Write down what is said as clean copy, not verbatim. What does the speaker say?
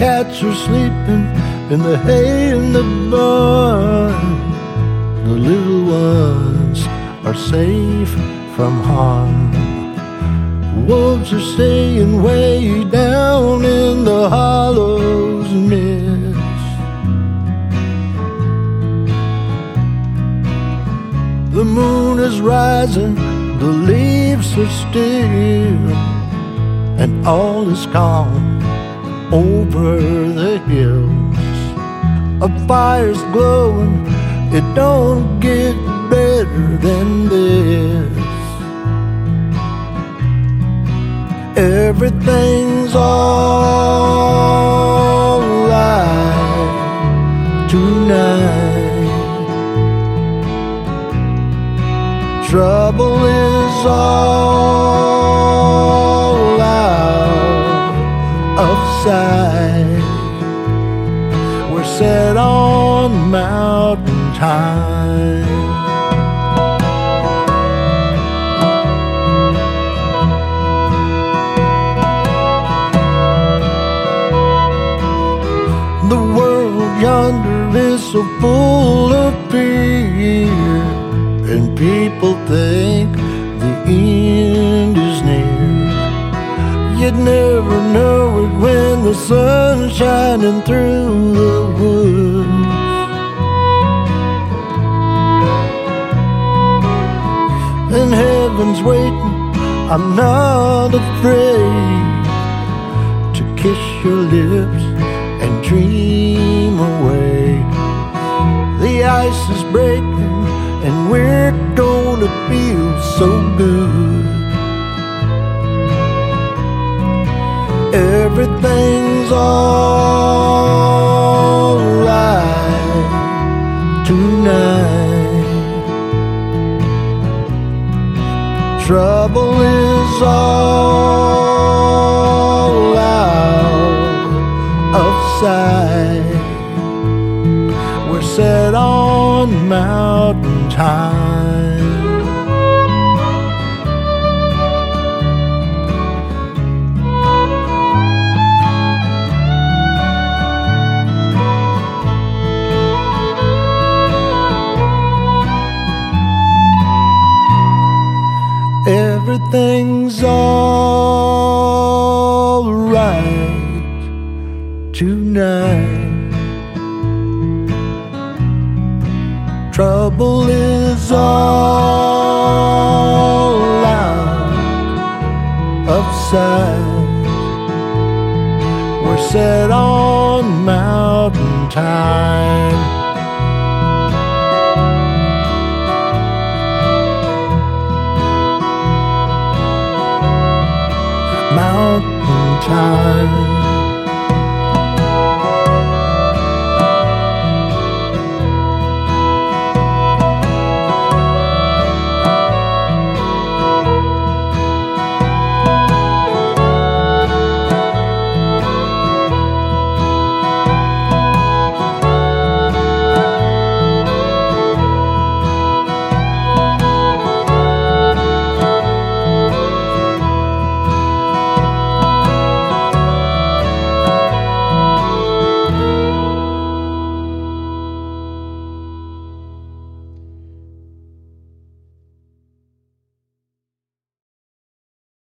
cats are sleeping in the hay in the barn. The little ones are safe from harm. Wolves are staying way down in the hollows mist. The moon is rising, the leaves are still, and all is calm over the hills. A fire's glowing, it don't get better than this. Everything's all right tonight. Trouble is all out of sight. We're set on mountain time. The world yonder is so full of fear, and people think the end is near. You'd never know it when the sun's shining through the woods. And heaven's waiting, I'm not afraid to kiss your lips and dream away. The ice is breaking and we're gonna feel so good. Everything's all right tonight. Trouble is all out of sight. We're set on mountain time. Everything's all right tonight. Trouble is all out of sight. We're set on mountain time. Mountain time.